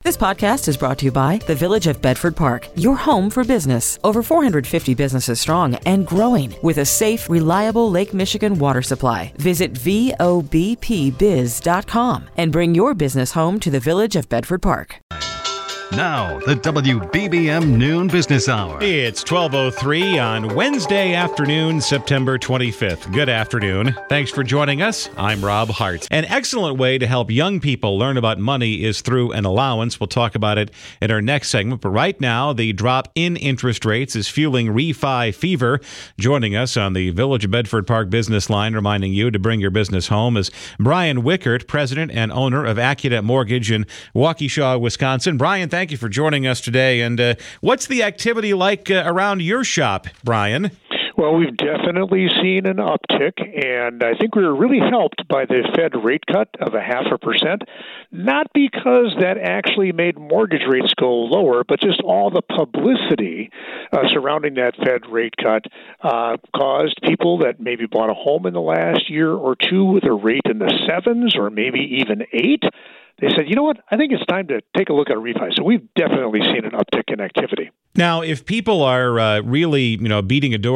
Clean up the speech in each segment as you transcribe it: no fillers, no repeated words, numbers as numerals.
This podcast is brought to you by the Village of Bedford Park, your home for business. Over 450 businesses strong and growing with a safe, reliable Lake Michigan water supply. Visit VOBPBiz.com and bring your business home to the Village of Bedford Park. Now, the WBBM Noon Business Hour. It's 12:03 on Wednesday afternoon, September 25th. Good afternoon. Thanks for joining us. I'm Rob Hart. An excellent way to help young people learn about money is through an allowance. We'll talk about it in our next segment. But right now, the drop in interest rates is fueling refi fever. Joining us on the Village of Bedford Park business line, reminding you to bring your business home, is Brian Wickert, president and owner of Accunet Mortgage in Waukesha, Wisconsin. Brian, thank you for joining us today. And what's the activity like around your shop, Brian? Well, we've definitely seen an uptick, and I think we were really helped by the Fed rate cut of 0.5%, not because that actually made mortgage rates go lower, but just all the publicity surrounding that Fed rate cut caused people that maybe bought a home in the last year or two with a rate in the 7s or maybe even 8. They said, you know what, I think it's time to take a look at a refi. So we've definitely seen an uptick in activity. Now, if people are really, beating a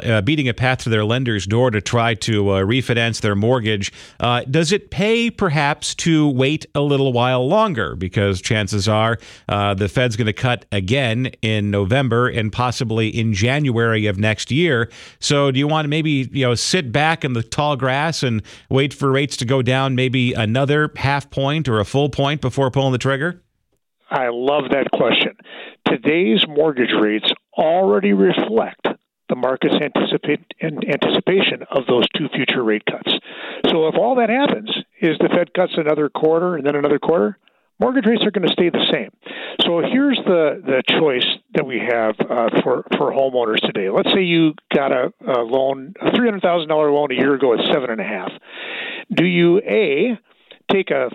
path to their lender's door to try to refinance their mortgage, does it pay perhaps to wait a little while longer? Because chances are the Fed's going to cut again in November and possibly in January of next year. So do you want to maybe, sit back in the tall grass and wait for rates to go down maybe another half point or a full point before pulling the trigger? I love that question. Today's mortgage rates already reflect the market's anticipation of those two future rate cuts. So if all that happens is the Fed cuts another quarter and then another quarter, mortgage rates are going to stay the same. So here's the choice that we have for homeowners today. Let's say you got a loan, a $300,000 loan a year ago at 7.5. Do you A, take a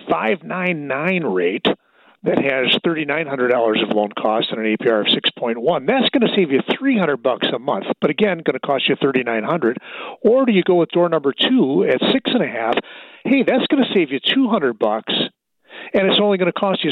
5.99 rate that has $3,900 of loan costs and an APR of 6.1. That's going to save you $300 a month, but again, going to cost you $3,900. Or do you go with door number 2 at 6.5? Hey, that's going to save you $200, and it's only going to cost you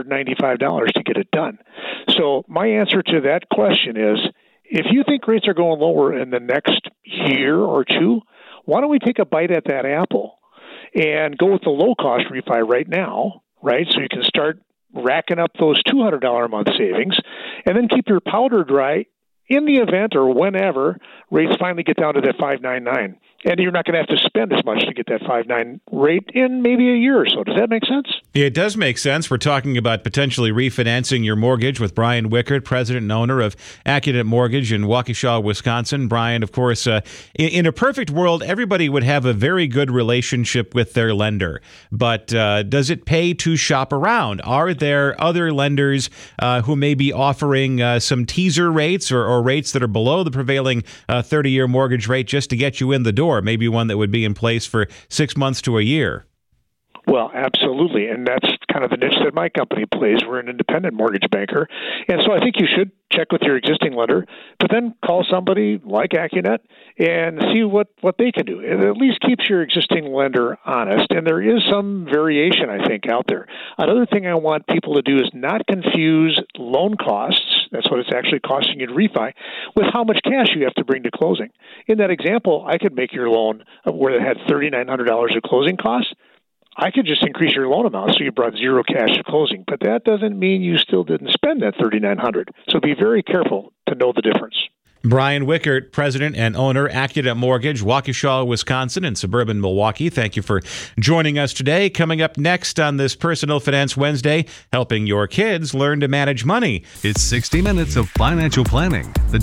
$695 to get it done. So my answer to that question is, if you think rates are going lower in the next year or two, why don't we take a bite at that apple and go with the low-cost refi right now, right? So you can start racking up those $200 a month savings, and then keep your powder dry in the event or whenever rates finally get down to that 5.99. And you're not going to have to spend as much to get that 5.9 rate in maybe a year or so. Does that make sense? Yeah, it does make sense. We're talking about potentially refinancing your mortgage with Brian Wickert, president and owner of Accunet Mortgage in Waukesha, Wisconsin. Brian, of course, in a perfect world, everybody would have a very good relationship with their lender. But does it pay to shop around? Are there other lenders who may be offering some teaser rates or rates that are below the prevailing 30-year mortgage rate just to get you in the door? Maybe one that would be in place for 6 months to a year. Well, absolutely. And that's kind of the niche that my company plays. We're an independent mortgage banker. And so I think you should check with your existing lender, but then call somebody like Accunet and see what they can do. It at least keeps your existing lender honest. And there is some variation, I think, out there. Another thing I want people to do is not confuse loan costs, that's what it's actually costing you to refi, with how much cash you have to bring to closing. In that example, I could make your loan where it had $3,900 of closing costs. I could just increase your loan amount so you brought zero cash to closing, but that doesn't mean you still didn't spend that $3,900. So be very careful to know the difference. Brian Wickert, president and owner, Accunet Mortgage, Waukesha, Wisconsin, and suburban Milwaukee. Thank you for joining us today. Coming up next on this Personal Finance Wednesday, helping your kids learn to manage money. It's 60 minutes of financial planning. The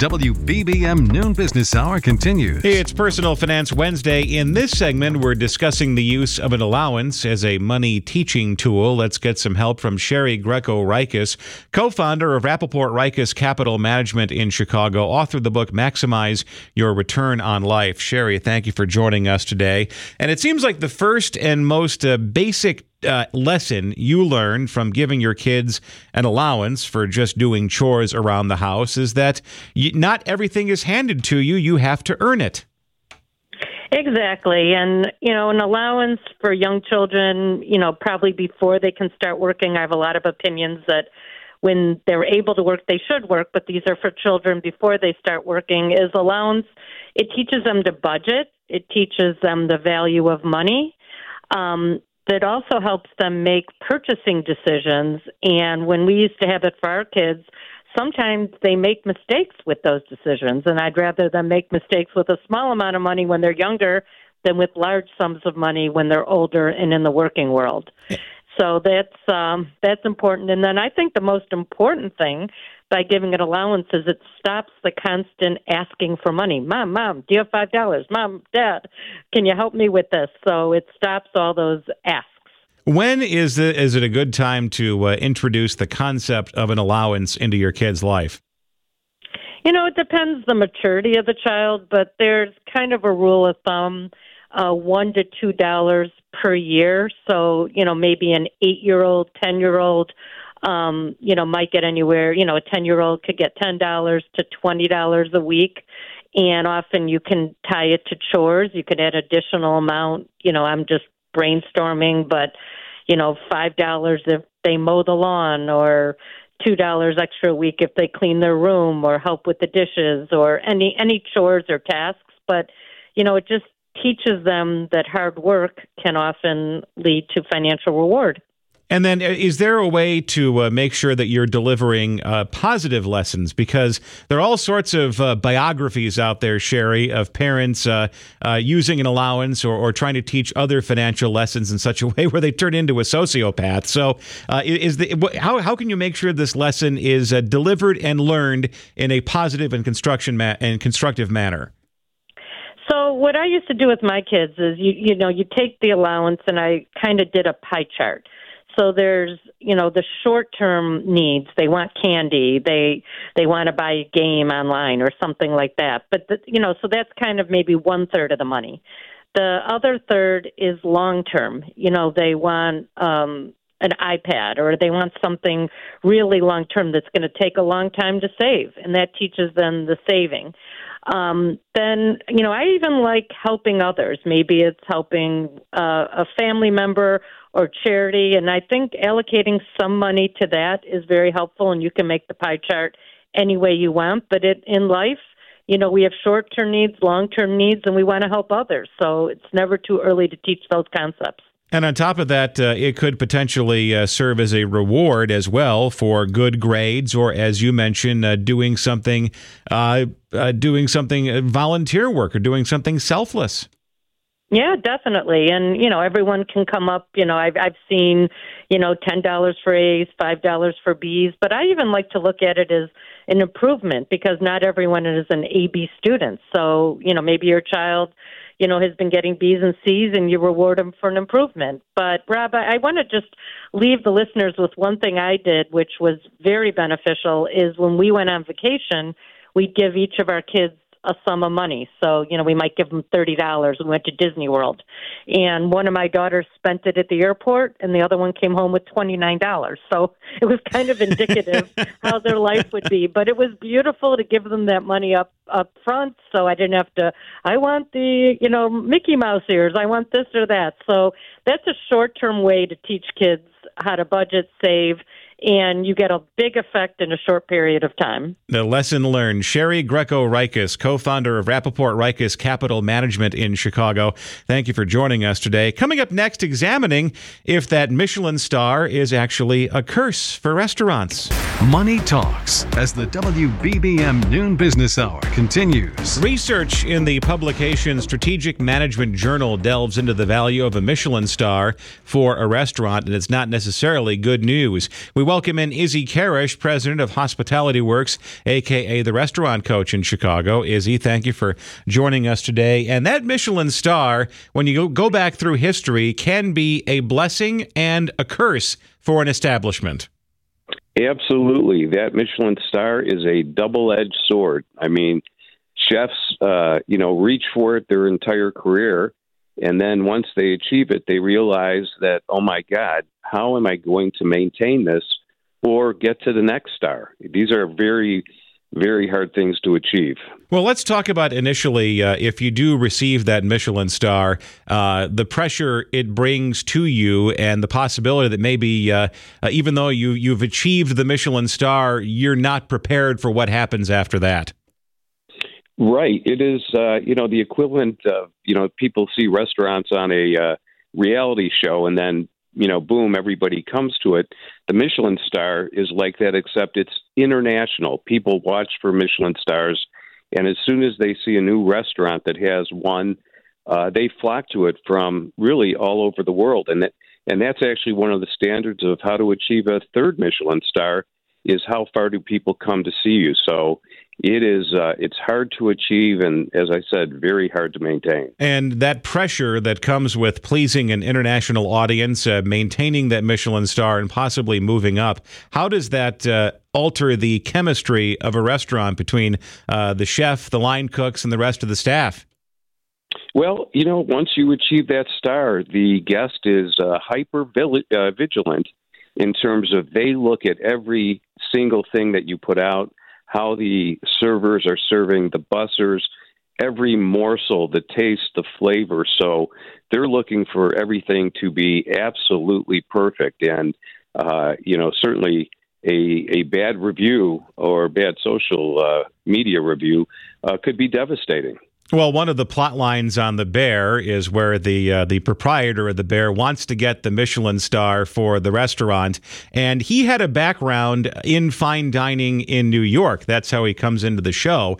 WBBM Noon Business Hour continues. It's Personal Finance Wednesday. In this segment, we're discussing the use of an allowance as a money teaching tool. Let's get some help from Sherry Greco-Rikis, co-founder of Rappaport Rikis Capital Management in Chicago, author of the book Maximize Your Return on Life. Sherry, thank you for joining us today. And it seems like the first and most basic lesson you learned from giving your kids an allowance for just doing chores around the house is that not everything is handed to you. You have to earn it. Exactly. And, an allowance for young children, probably before they can start working. I have a lot of opinions that when they're able to work, they should work, but these are for children before they start working, is allowance. It teaches them to budget. It teaches them the value of money. That also helps them make purchasing decisions. And when we used to have it for our kids, sometimes they make mistakes with those decisions, and I'd rather them make mistakes with a small amount of money when they're younger than with large sums of money when they're older and in the working world. So that's important. And then I think the most important thing by giving an allowance is it stops the constant asking for money. Mom, do you have $5? Mom, Dad, can you help me with this? So it stops all those asks. When is it a good time to introduce the concept of an allowance into your kid's life? It depends the maturity of the child, but there's kind of a rule of thumb, $1 to $2 per year. So, maybe an 8-year-old, 10-year-old, might get anywhere. A 10-year-old could get $10 to $20 a week. And often you can tie it to chores. You could add additional amount. I'm just brainstorming, but, $5 if they mow the lawn, or $2 extra a week if they clean their room or help with the dishes or any chores or tasks. But, it just teaches them that hard work can often lead to financial reward. And then is there a way to make sure that you're delivering positive lessons? Because there are all sorts of biographies out there, Sherry, of parents using an allowance or trying to teach other financial lessons in such a way where they turn into a sociopath. So how can you make sure this lesson is delivered and learned in a positive and constructive manner? So what I used to do with my kids is, you take the allowance, and I kind of did a pie chart. So there's, the short-term needs. They want candy. They want to buy a game online or something like that. But, so that's kind of maybe 1/3 of the money. The other third is long-term. They want an iPad, or they want something really long-term that's going to take a long time to save, and that teaches them the saving. Then, I even like helping others. Maybe it's helping a family member or charity, and I think allocating some money to that is very helpful, and you can make the pie chart any way you want. But in life, we have short-term needs, long-term needs, and we want to help others. So it's never too early to teach those concepts. And on top of that, it could potentially serve as a reward as well for good grades, or, as you mentioned, doing something volunteer work or doing something selfless. Yeah, definitely. And, everyone can come up, I've seen, $10 for A's, $5 for B's, but I even like to look at it as an improvement, because not everyone is an A-B student. So, maybe your child, has been getting B's and C's, and you reward them for an improvement. But, Rob, I want to just leave the listeners with one thing I did, which was very beneficial, is when we went on vacation, we'd give each of our kids a sum of money. So, we might give them $30. We went to Disney World, and one of my daughters spent it at the airport, and the other one came home with $29. So it was kind of indicative how their life would be. But it was beautiful to give them that money up front, so I didn't have to, I want the, Mickey Mouse ears, I want this or that. So that's a short-term way to teach kids how to budget, save, and you get a big effect in a short period of time. The lesson learned. Sherry Greco-Rikis, co-founder of Rappaport Rikis Capital Management in Chicago. Thank you for joining us today. Coming up next, examining if that Michelin star is actually a curse for restaurants. Money Talks as the WBBM Noon Business Hour continues. Research in the publication Strategic Management Journal delves into the value of a Michelin star for a restaurant, and it's not necessarily good news. We welcome in Izzy Karish, president of Hospitality Works, a.k.a. the restaurant coach in Chicago. Izzy, thank you for joining us today. And that Michelin star, when you go back through history, can be a blessing and a curse for an establishment. Absolutely. That Michelin star is a double-edged sword. I mean, chefs, reach for it their entire career. And then once they achieve it, they realize that, oh, my God, how am I going to maintain this or get to the next star? These are very very hard things to achieve. Well, let's talk about initially, if you do receive that Michelin star, the pressure it brings to you and the possibility that maybe even though you've achieved the Michelin star, you're not prepared for what happens after that. Right. It is, the equivalent of, people see restaurants on a reality show and then, boom, everybody comes to it. The Michelin star is like that, except it's international. People watch for Michelin stars, and as soon as they see a new restaurant that has one, they flock to it from really all over the world. And that's actually one of the standards of how to achieve a third Michelin star is how far do people come to see you. So it's hard to achieve and, as I said, very hard to maintain. And that pressure that comes with pleasing an international audience, maintaining that Michelin star and possibly moving up, how does that alter the chemistry of a restaurant between the chef, the line cooks, and the rest of the staff? Well, once you achieve that star, the guest is hyper vigilant in terms of they look at every single thing that you put out, how the servers are serving the bussers, every morsel, the taste, the flavor. So they're looking for everything to be absolutely perfect. And, certainly a bad review or bad social media review could be devastating. Well, one of the plot lines on The Bear is where the proprietor of The Bear wants to get the Michelin star for the restaurant, and he had a background in fine dining in New York. That's how he comes into the show.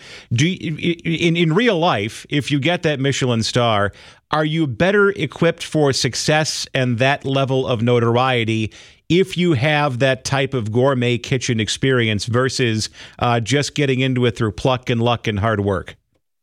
In real life, if you get that Michelin star, are you better equipped for success and that level of notoriety if you have that type of gourmet kitchen experience versus just getting into it through pluck and luck and hard work?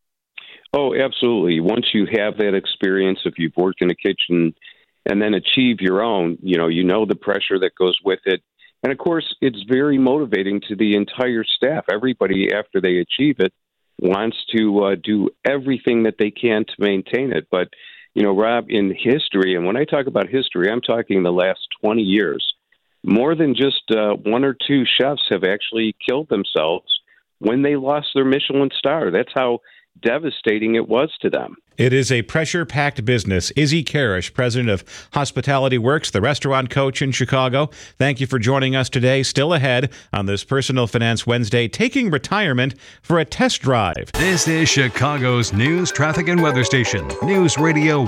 Oh, absolutely. Once you have that experience, if you've worked in a kitchen and then achieve your own, you know the pressure that goes with it. And of course, it's very motivating to the entire staff. Everybody, after they achieve it, wants to do everything that they can to maintain it. But, Rob, in history, and when I talk about history, I'm talking the last 20 years, more than just one or two chefs have actually killed themselves when they lost their Michelin star. That's how devastating it was to them. It is a pressure-packed business. Izzy Karish, president of Hospitality Works, the restaurant coach in Chicago. Thank you for joining us today. Still ahead on this Personal Finance Wednesday, taking retirement for a test drive. This is Chicago's news, traffic, and weather station, News Radio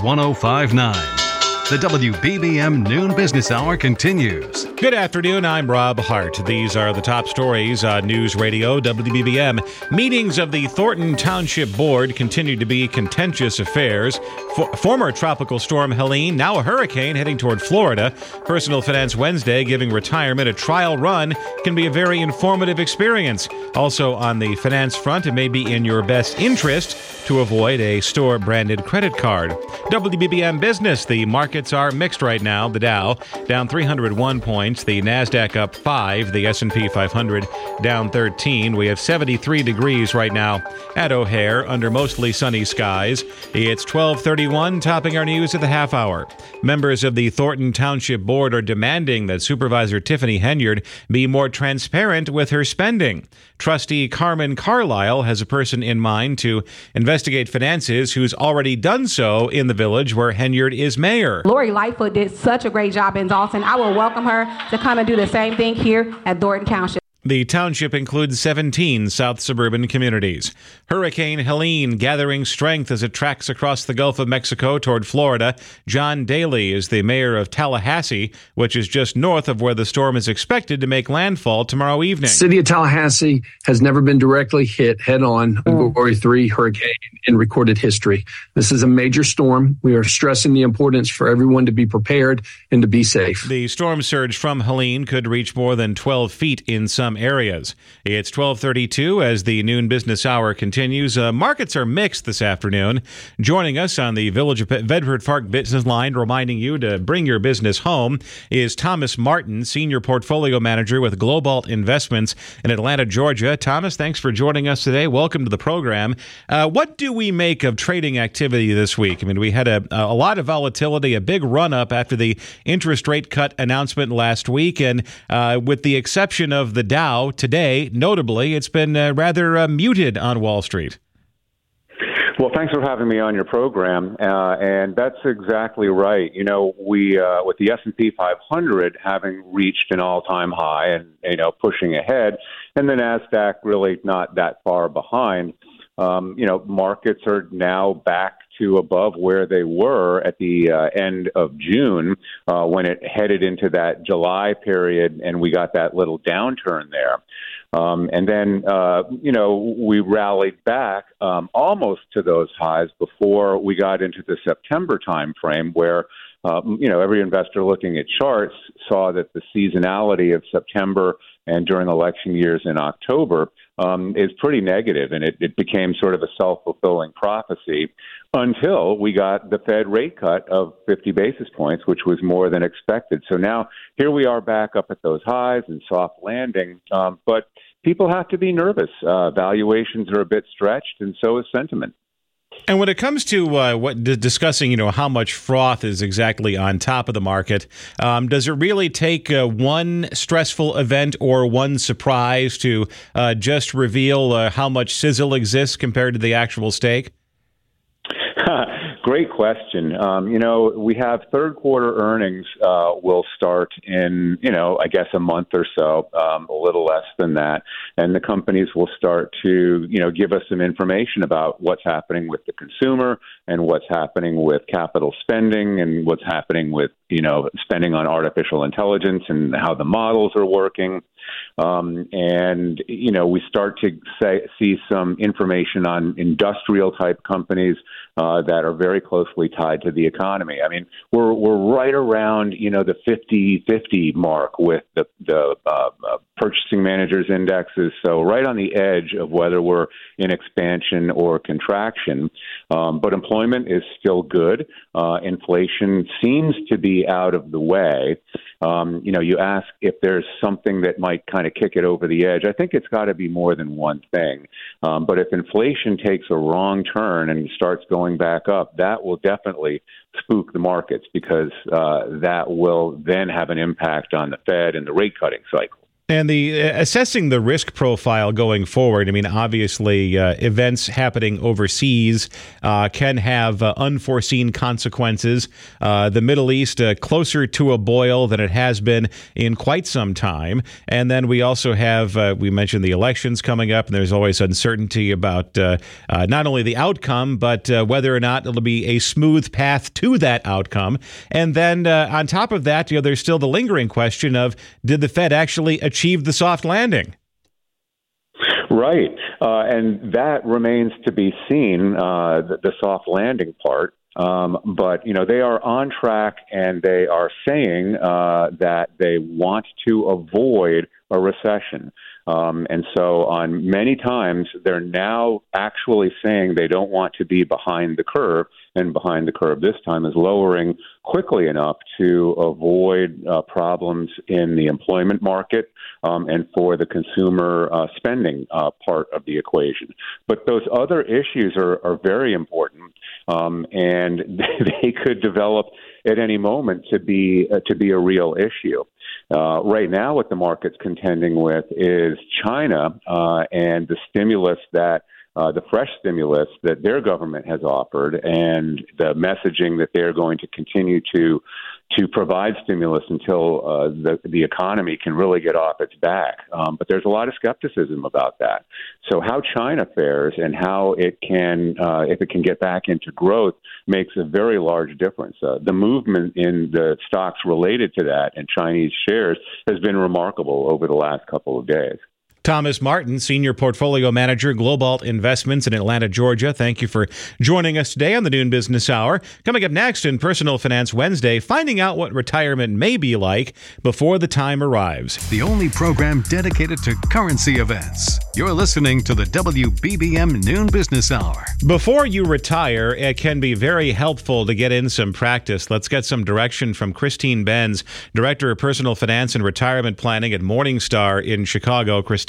105.9. The WBBM Noon Business Hour continues. Good afternoon, I'm Rob Hart. These are the top stories on News Radio WBBM. Meetings of the Thornton Township Board continue to be contentious affairs. Former tropical storm Helene, now a hurricane heading toward Florida. Personal Finance Wednesday, giving retirement a trial run, can be a very informative experience. Also on the finance front, it may be in your best interest to avoid a store-branded credit card. WBBM Business, the markets are mixed right now. The Dow down 301 points, the Nasdaq up 5, the S&P 500 down 13. We have 73 degrees right now at O'Hare under mostly sunny skies. It's 12:31, topping our news at the half hour. Members of the Thornton Township Board are demanding that Supervisor Tiffany Henyard be more transparent with her spending. Trustee Carmen Carlisle has a person in mind to investigate finances who's already done so in the village where Henyard is mayor. Lori Lightfoot did such a great job in Dalton. I will welcome her to come and do the same thing here at Thornton Township. The township includes 17 south suburban communities. Hurricane Helene gathering strength as it tracks across the Gulf of Mexico toward Florida. John Daly is the mayor of Tallahassee, which is just north of where the storm is expected to make landfall tomorrow evening. City of Tallahassee has never been directly hit head-on a Category 3 hurricane in recorded history. This is a major storm. We are stressing the importance for everyone to be prepared and to be safe. The storm surge from Helene could reach more than 12 feet in some areas. It's 12:32 as the noon business hour continues. Markets are mixed this afternoon. Joining us on the Village of Bedford Park business line, reminding you to bring your business home, is Thomas Martin, Senior Portfolio Manager with Globalt Investments in Atlanta, Georgia. Thomas, thanks for joining us today. Welcome to the program. What do we make of trading activity this week? I mean, we had a lot of volatility, a big run-up after the interest rate cut announcement last week, and with the exception of the Dow Dow today, notably, it's been rather muted on Wall Street. Well, thanks for having me on your program, and that's exactly right. You know, we with the S&P 500 having reached an all-time high and pushing ahead, and the Nasdaq really not that far behind. Markets are now back to above where they were at the end of June when it headed into that July period, and we got that little downturn there. And then, we rallied back almost to those highs before we got into the September timeframe where, every investor looking at charts saw that the seasonality of September and during election years in October is pretty negative, and it became sort of a self-fulfilling prophecy until we got the Fed rate cut of 50 basis points, which was more than expected. So now here we are back up at those highs and soft landing, but people have to be nervous. Valuations are a bit stretched, and so is sentiment. And when it comes to discussing, how much froth is exactly on top of the market, does it really take one stressful event or one surprise to just reveal how much sizzle exists compared to the actual steak? Great question. We have third quarter earnings will start in, I guess a month or so, a little less than that. And the companies will start to, give us some information about what's happening with the consumer and what's happening with capital spending and what's happening with, spending on artificial intelligence and how the models are working. We start to see some information on industrial type companies that are very closely tied to the economy. I mean, we're right around, the 50-50 mark with the purchasing managers indexes. So right on the edge of whether we're in expansion or contraction. But employment is still good. Inflation seems to be out of the way. You ask if there's something that might kind of kick it over the edge. I think it's got to be more than one thing. But if inflation takes a wrong turn and starts going back up, that will definitely spook the markets because that will then have an impact on the Fed and the rate cutting cycle. And assessing the risk profile going forward, I mean, obviously, events happening overseas can have unforeseen consequences. The Middle East closer to a boil than it has been in quite some time. And then we also have, we mentioned the elections coming up, and there's always uncertainty about not only the outcome, but whether or not it'll be a smooth path to that outcome. And then on top of that, there's still the lingering question of, did the Fed actually achieve the soft landing? Right. And that remains to be seen, the soft landing part. But, they are on track and they are saying that they want to avoid a recession. And so on many times, they're now actually saying they don't want to be behind the curve. And behind the curve this time is lowering quickly enough to avoid problems in the employment market and for the consumer spending part of the equation. But those other issues are very important, and they could develop at any moment to be a real issue. Right now, what the market's contending with is China and the stimulus that the fresh stimulus that their government has offered, and the messaging that they're going to continue to provide stimulus until the economy can really get off its back. But there's a lot of skepticism about that. So how China fares and how it can, if it can get back into growth, makes a very large difference. The movement in the stocks related to that and Chinese shares has been remarkable over the last couple of days. Thomas Martin, Senior Portfolio Manager, Globalt Investments in Atlanta, Georgia. Thank you for joining us today on the Noon Business Hour. Coming up next in Personal Finance Wednesday, finding out what retirement may be like before the time arrives. The only program dedicated to currency events. You're listening to the WBBM Noon Business Hour. Before you retire, it can be very helpful to get in some practice. Let's get some direction from Christine Benz, Director of Personal Finance and Retirement Planning at Morningstar in Chicago. Christine,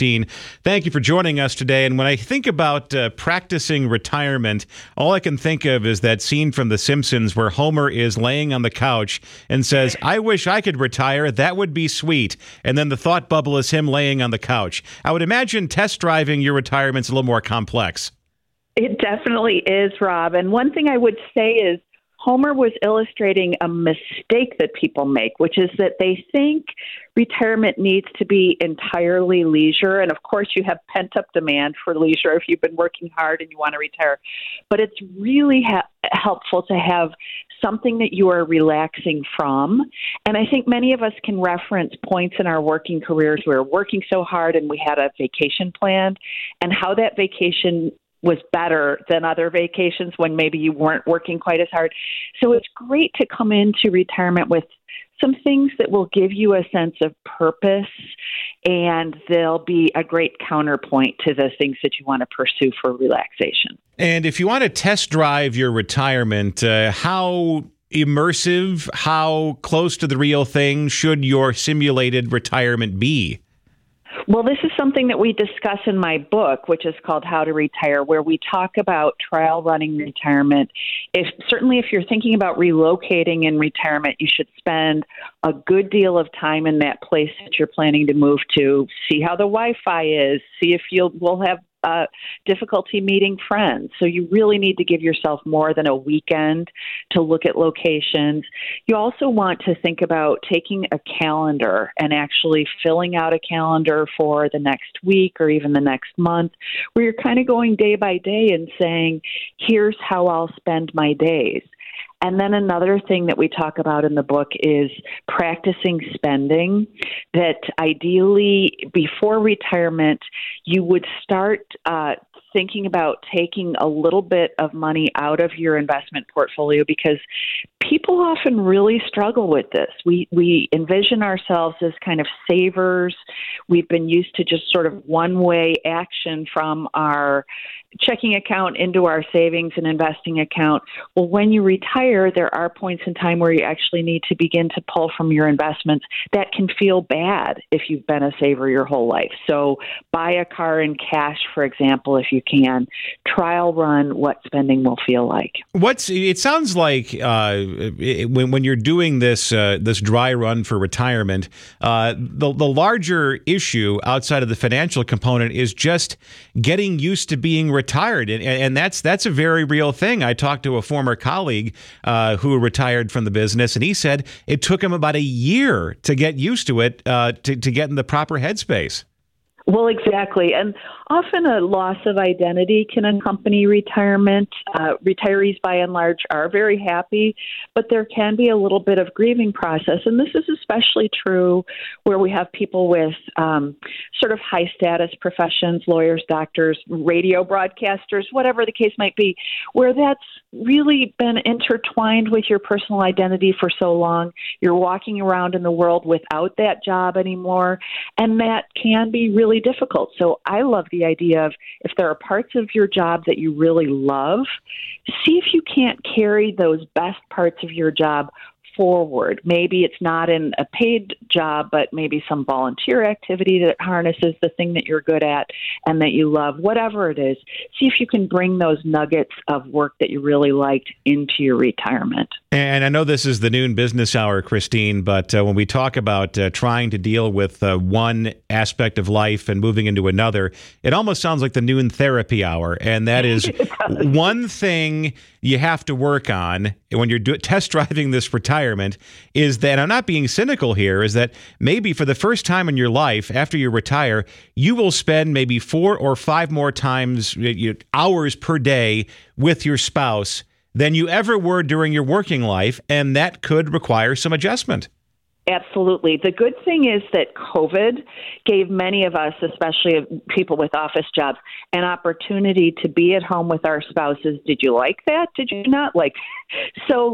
Christine. Thank you for joining us today. And when I think about practicing retirement, all I can think of is that scene from The Simpsons where Homer is laying on the couch and says, "I wish I could retire. That would be sweet." And then the thought bubble is him laying on the couch. I would imagine test driving your retirement's a little more complex. It definitely is, Rob. And one thing I would say is Homer was illustrating a mistake that people make, which is that they think retirement needs to be entirely leisure. And of course, you have pent-up demand for leisure if you've been working hard and you want to retire. But it's really helpful to have something that you are relaxing from. And I think many of us can reference points in our working careers where we're working so hard and we had a vacation planned, and how that vacation was better than other vacations when maybe you weren't working quite as hard. So it's great to come into retirement with some things that will give you a sense of purpose, and they'll be a great counterpoint to the things that you want to pursue for relaxation. And if you want to test drive your retirement, how immersive, how close to the real thing should your simulated retirement be? Well, this is something that we discuss in my book, which is called How to Retire, where we talk about trial running retirement. Certainly if you're thinking about relocating in retirement, you should spend a good deal of time in that place that you're planning to move to. See how the Wi-Fi is. See if will have difficulty meeting friends. So you really need to give yourself more than a weekend to look at locations. You also want to think about taking a calendar and actually filling out a calendar for the next week or even the next month, where you're kind of going day by day and saying, here's how I'll spend my days. And then another thing that we talk about in the book is practicing spending, that ideally before retirement, you would start thinking about taking a little bit of money out of your investment portfolio, because people often really struggle with this. We envision ourselves as kind of savers. We've been used to just sort of one-way action from our checking account into our savings and investing account. Well, when you retire, there are points in time where you actually need to begin to pull from your investments. That can feel bad if you've been a saver your whole life. So buy a car in cash, for example, if you can. Trial run what spending will feel like. It sounds like when you're doing this dry run for retirement, the larger issue outside of the financial component is just getting used to being retired, and that's a very real thing. I talked to a former colleague who retired from the business, and he said it took him about a year to get used to it, to get in the proper headspace. Well, exactly. And often a loss of identity can accompany retirement. Retirees, by and large, are very happy, but there can be a little bit of grieving process. And this is especially true where we have people with sort of high-status professions, lawyers, doctors, radio broadcasters, whatever the case might be, where that's really been intertwined with your personal identity for so long. You're walking around in the world without that job anymore, and that can be really difficult. So I love the idea of, if there are parts of your job that you really love, see if you can't carry those best parts of your job forward. Maybe it's not in a paid job, but maybe some volunteer activity that harnesses the thing that you're good at and that you love, whatever it is. See if you can bring those nuggets of work that you really liked into your retirement. And I know this is the noon business hour, Christine, but when we talk about trying to deal with one aspect of life and moving into another, it almost sounds like the noon therapy hour. And that is one thing you have to work on when you're test driving this retirement is that, and I'm not being cynical here, is that maybe for the first time in your life after you retire, you will spend maybe 4 or 5 more times hours per day with your spouse than you ever were during your working life, and that could require some adjustment. Absolutely. The good thing is that COVID gave many of us, especially people with office jobs, an opportunity to be at home with our spouses. Did you like that? Did you not like that? So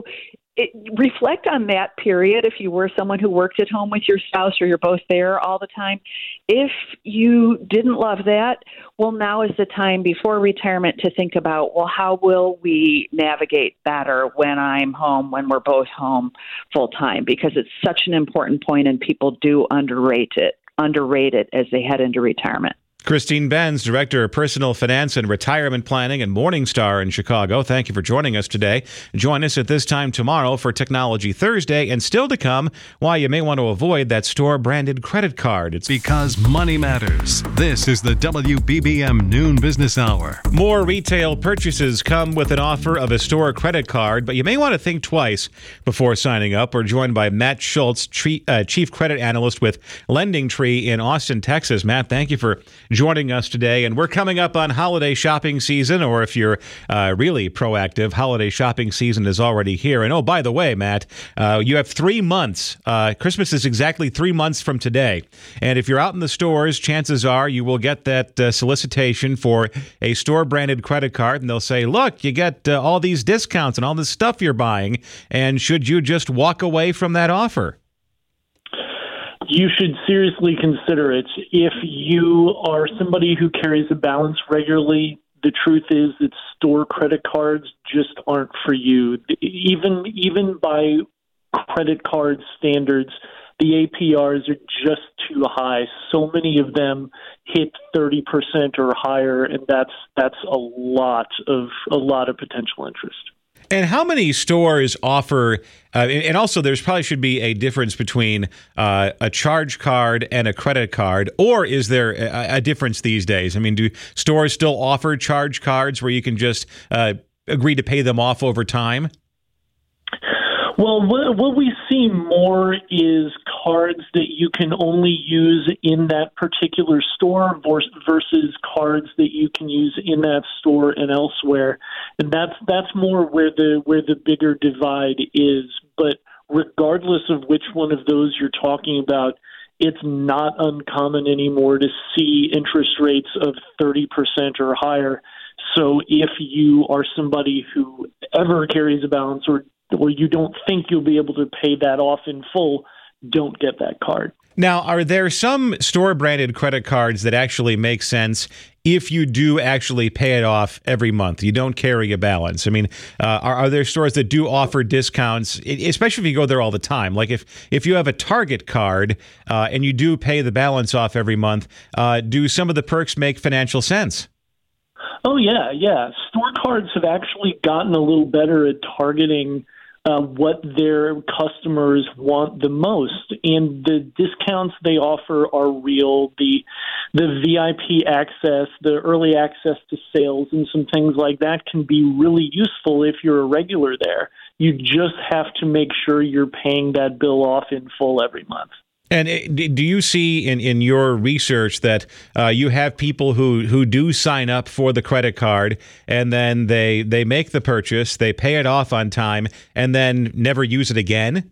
reflect on that period if you were someone who worked at home with your spouse or you're both there all the time. If you didn't love that, well, now is the time before retirement to think about, well, how will we navigate better when I'm home, when we're both home full time? Because it's such an important point and people do underrate it as they head into retirement. Christine Benz, Director of Personal Finance and Retirement Planning at Morningstar in Chicago. Thank you for joining us today. Join us at this time tomorrow for Technology Thursday, and still to come, why you may want to avoid that store-branded credit card. It's because money matters. This is the WBBM Noon Business Hour. More retail purchases come with an offer of a store credit card, but you may want to think twice before signing up. We're joined by Matt Schultz, Chief Credit Analyst with LendingTree in Austin, Texas. Matt, thank you for joining us today. And we're coming up on holiday shopping season, or if you're really proactive, holiday shopping season is already here. And oh, by the way, Matt, you have 3 months. Christmas is exactly 3 months from today. And if you're out in the stores, chances are you will get that solicitation for a store-branded credit card, and they'll say, look, you get all these discounts and all this stuff you're buying, and should you just walk away from that offer? You should seriously consider it. If you are somebody who carries a balance regularly, the truth is that store credit cards just aren't for you. Even by credit card standards, the APRs are just too high. So many of them hit 30% or higher, and that's a lot of potential interest. And how many stores offer, and also there's probably should be a difference between a charge card and a credit card, or is there a difference these days? I mean, do stores still offer charge cards where you can just agree to pay them off over time? Well, what we see more is cards that you can only use in that particular store versus cards that you can use in that store and elsewhere, and that's more where the bigger divide is. But regardless of which one of those you're talking about, it's not uncommon anymore to see interest rates of 30% or higher. So if you are somebody who ever carries a balance or you don't think you'll be able to pay that off in full, don't get that card. Now, are there some store-branded credit cards that actually make sense if you do actually pay it off every month? You don't carry a balance. I mean, are there stores that do offer discounts, especially if you go there all the time? Like if you have a Target card and you do pay the balance off every month, do some of the perks make financial sense? Oh, yeah. Store cards have actually gotten a little better at targeting what their customers want the most, and the discounts they offer are real. The VIP access, the early access to sales, and some things like that can be really useful if you're a regular there. You just have to make sure you're paying that bill off in full every month. And do you see in your research that you have people who do sign up for the credit card and then they make the purchase, they pay it off on time, and then never use it again?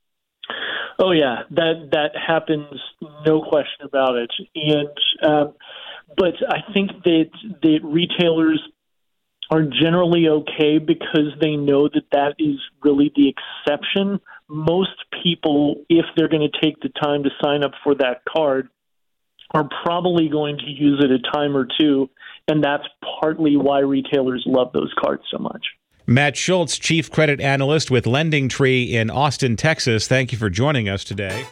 Oh, yeah, that happens, no question about it. And but I think that retailers are generally okay because they know that is really the exception. Most people, if they're going to take the time to sign up for that card, are probably going to use it a time or two, and that's partly why retailers love those cards so much. Matt Schultz, Chief Credit Analyst with LendingTree in Austin, Texas. Thank you for joining us today.